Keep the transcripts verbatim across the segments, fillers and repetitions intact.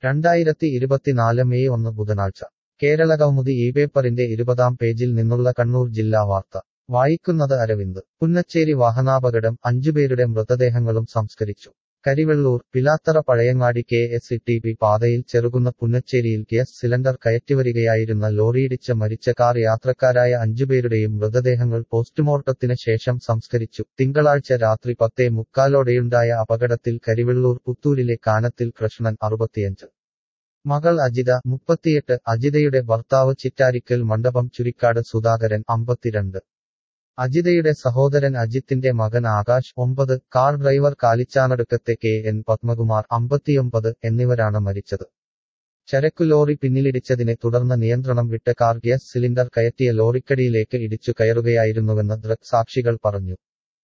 രണ്ടായിരത്തി ഇരുപത്തിനാല് മെയ് ഒന്ന് ബുധനാഴ്ച കേരളകൗമുദി ഈ പേപ്പറിന്റെ ഇരുപതാം പേജിൽ നിന്നുള്ള കണ്ണൂർ ജില്ലാ വാർത്ത വായിക്കുന്നത് അരവിന്ദ്. പുന്നച്ചേരി വാഹനാപകടം, അഞ്ചുപേരുടെ മൃതദേഹങ്ങളും സംസ്കരിച്ചു. Karivellur Pilathara Pazhayangadi K S E T P പാതയിൽ ചെറുകുന്ന പുന്നച്ചേരിയിൽ ഗ്യാസ് സിലിണ്ടർ കയറ്റിവരികയായിരുന്ന ലോറിയിടിച്ച് മരിച്ച കാർ യാത്രക്കാരായ അഞ്ചുപേരുടെയും മൃതദേഹങ്ങൾ പോസ്റ്റ്മോർട്ടത്തിന് ശേഷം സംസ്കരിച്ചു. തിങ്കളാഴ്ച രാത്രി പത്തേ മുക്കാലോടെയുണ്ടായ അപകടത്തിൽ കരിവെള്ളൂർ പുത്തൂരിലെ കാനത്തിൽ കൃഷ്ണൻ അറുപത്തിയഞ്ച്, മകൾ അജിത മുപ്പത്തിയെട്ട്, അജിതയുടെ ഭർത്താവ് ചിറ്റാരിക്കൽ മണ്ഡപം ചുരിക്കാട് സുധാകരൻ അമ്പത്തിരണ്ട്, അജിതയുടെ സഹോദരൻ അജിത്തിന്റെ മകൻ ആകാശ് ഒമ്പത്, കാർ ഡ്രൈവർ കാലിച്ചാനടുക്കത്തെ കെ എൻ പത്മകുമാർ അമ്പത്തിയൊമ്പത് എന്നിവരാണ് മരിച്ചത്. ചരക്കുലോറി പിന്നിലിടിച്ചതിനെ തുടർന്ന് നിയന്ത്രണം വിട്ട കാർ ഗ്യാസ് സിലിണ്ടർ കയറ്റിയ ലോറിക്കടിയിലേക്ക് ഇടിച്ചു കയറുകയായിരുന്നുവെന്ന് ദൃക്സാക്ഷികൾ പറഞ്ഞു.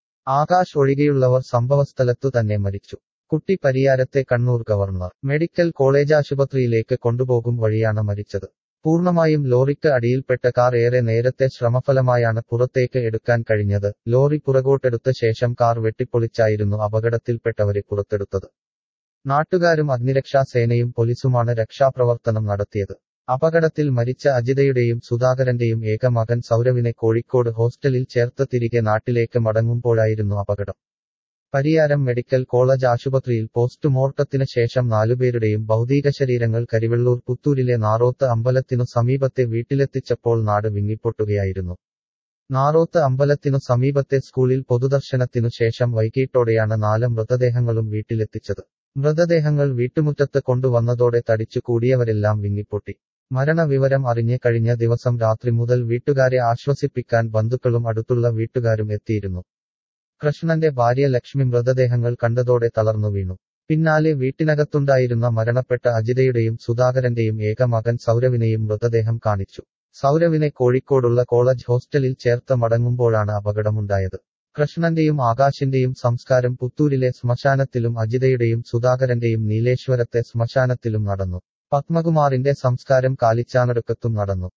ആകാശ് ഒഴികെയുള്ളവർ സംഭവസ്ഥലത്തു തന്നെ മരിച്ചു. കുട്ടി പരിയാരത്തെ കണ്ണൂർ ഗവർണർ മെഡിക്കൽ കോളേജ് ആശുപത്രിയിലേക്ക് കൊണ്ടുപോകും വഴിയാണ് മരിച്ചത്. പൂർണ്ണമായും ലോറിക്ക് അടിയിൽപ്പെട്ട കാർ ഏറെ നേരത്തെ ശ്രമഫലമായാണ് പുറത്തേക്ക് എടുക്കാൻ കഴിഞ്ഞത്. ലോറി പുറകോട്ടെടുത്ത ശേഷം കാർ വെട്ടിപ്പൊളിച്ചായിരുന്നു അപകടത്തിൽപ്പെട്ടവരെ പുറത്തെടുത്തത്. നാട്ടുകാരും അഗ്നിരക്ഷാസേനയും പോലീസുമാണ് രക്ഷാപ്രവർത്തനം നടത്തിയത്. അപകടത്തിൽ മരിച്ച അജിതയുടെയും സുധാകരന്റെയും ഏക മകൻ സൗരവിനെ കോഴിക്കോട് ഹോസ്റ്റലിൽ ചേർത്ത് തിരികെ നാട്ടിലേക്ക് മടങ്ങുമ്പോഴായിരുന്നു അപകടം. പരിയാരം മെഡിക്കൽ കോളേജ് ആശുപത്രിയിൽ പോസ്റ്റ്മോർട്ടത്തിന് ശേഷം നാലുപേരുടെയും ഭൗതികശരീരങ്ങൾ കരിവെള്ളൂർ പുത്തൂരിലെ നാറോത്ത് അമ്പലത്തിനു സമീപത്തെ വീട്ടിലെത്തിച്ചപ്പോൾ നാട് വിങ്ങിപ്പൊട്ടുകയായിരുന്നു. നാറോത്ത് അമ്പലത്തിനു സമീപത്തെ സ്കൂളിൽ പൊതുദർശനത്തിനു ശേഷം വൈകിട്ടോടെയാണ് നാല് മൃതദേഹങ്ങളും വീട്ടിലെത്തിച്ചത്. മൃതദേഹങ്ങൾ വീട്ടുമുറ്റത്ത് കൊണ്ടുവന്നതോടെ തടിച്ചു കൂടിയവരെല്ലാം വിങ്ങിപ്പൊട്ടി. മരണവിവരം അറിഞ്ഞ് കഴിഞ്ഞ ദിവസം രാത്രി മുതൽ വീട്ടുകാരെ ആശ്വസിപ്പിക്കാൻ ബന്ധുക്കളും അടുത്തുള്ള വീട്ടുകാരും എത്തിയിരുന്നു. കൃഷ്ണന്റെ ഭാര്യ ലക്ഷ്മി മൃതദേഹങ്ങൾ കണ്ടതോടെ തളർന്നു വീണു. പിന്നാലെ വീട്ടിനകത്തുണ്ടായിരുന്ന മരണപ്പെട്ട അജിതയുടെയും സുധാകരന്റെയും ഏക മകൻ സൗരവിനെയും മൃതദേഹം കാണിച്ചു. സൗരവിനെ കോഴിക്കോടുള്ള കോളേജ് ഹോസ്റ്റലിൽ ചേർത്ത് മടങ്ങുമ്പോഴാണ് അപകടമുണ്ടായത്. കൃഷ്ണന്റെയും ആകാശിന്റെയും സംസ്കാരം പുത്തൂരിലെ ശ്മശാനത്തിലും അജിതയുടെയും സുധാകരന്റെയും നീലേശ്വരത്തെ ശ്മശാനത്തിലും നടന്നു. പത്മകുമാറിന്റെ സംസ്കാരം കാലിച്ചാനടുക്കത്തും നടന്നു.